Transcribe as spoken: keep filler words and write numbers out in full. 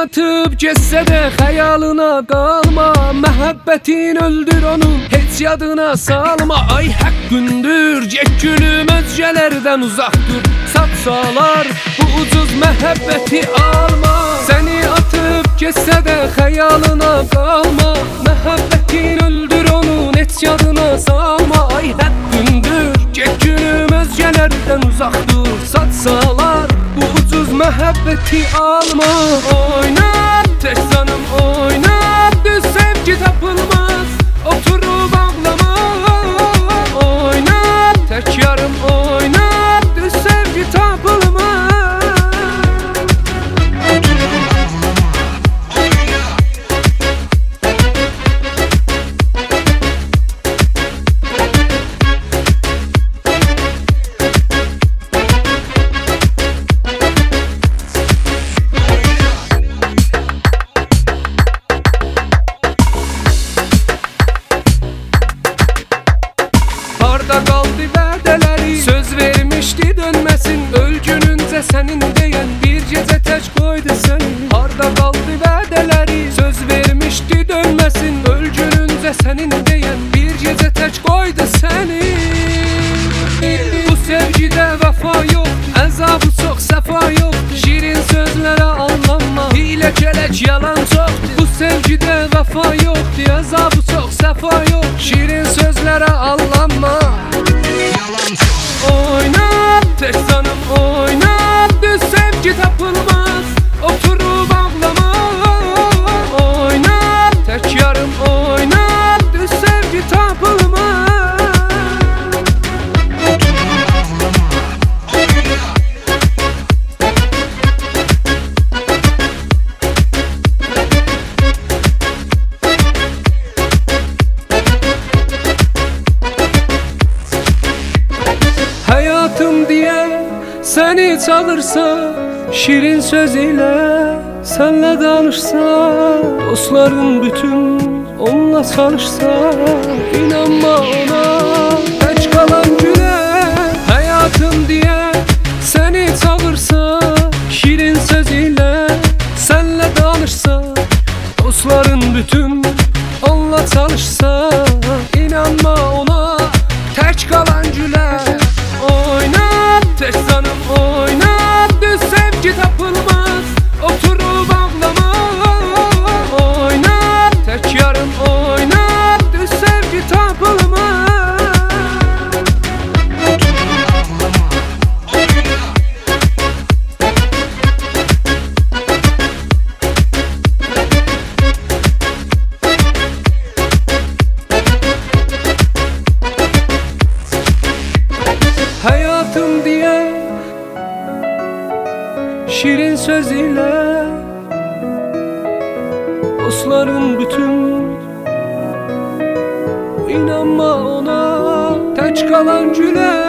atıp geçse de hayalına kalma. Məhəbbətin öldür onun, heç yadına salma. Ay hakkındır, cek gülüm özgelerden uzak dur. Satsalar bu ucuz məhəbbəti alma. Seni atıp geçse de hayalına kalma. Məhəbbətin öldür onun, heç yadına salma. Ay hakkındır, cek gülüm özgelerden uzak dur. Satsalar bu ucuz məhəbbəti alma. Oynat tek sanım oynat, düz sevgi tapılmaz, oturup ağlama. Oynat tek yarım oynat, düz sevgi tapılmaz. Harda kaldı vədeləri, söz vermişti dönmesin. Ölgününcə sənin deyən bir gecə tək qoydu səni. Harda kaldı vədeləri, söz vermişti dönmesin. Ölgününcə sənin deyən bir gecə tək qoydu səni. Bu sevgidə vəfa yox, əzabı çox, səfa yox. Şirin sözlərə allanma, hilə kələk yalan çoxdur. Bu sevgidə vəfa yoxdur, əzabı çox, səfa yox. Şirin sözlərə allanma. Oynat tek sanım oynat, düz sevgi tapılmaz, oturup ağlama. Oynat tek yarım oynat, düz sevgi tapılmaz. Hayatım diye seni çağırsa, şirin söz ile senle danışsa, dostların bütün onunla çalışsa, inanma ona geç kalan güne. Hayatım diye seni çağırsa, şirin söz ile senle danışsa, dostların bütün onunla çalışsa, inanma ona tek kalan güle. Oynat tek sanım oynat, düz sevgi tapılmaz, oturup ağlama. Oynat tek yarım oynat, düz sevgi tapılmaz. Hayatım diye şirin söz ile dostların bütün, inanma ona tek kalan güle.